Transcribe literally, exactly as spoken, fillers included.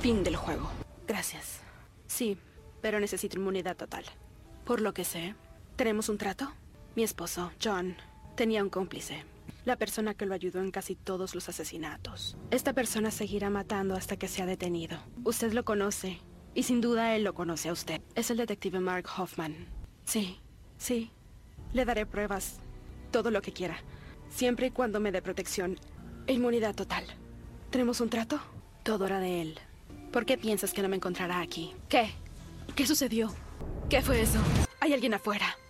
Fin del juego. Gracias. Sí, pero necesito inmunidad total. Por lo que sé, ¿tenemos un trato? Mi esposo, John, tenía un cómplice. La persona que lo ayudó en casi todos los asesinatos. Esta persona seguirá matando hasta que sea detenido. Usted lo conoce, y sin duda él lo conoce a usted. Es el detective Mark Hoffman. Sí, sí. Le daré pruebas. Todo lo que quiera. Siempre y cuando me dé protección e inmunidad total. ¿Tenemos un trato? Todo era de él. ¿Por qué piensas que no me encontrará aquí? ¿Qué? ¿Qué sucedió? ¿Qué fue eso? Hay alguien afuera.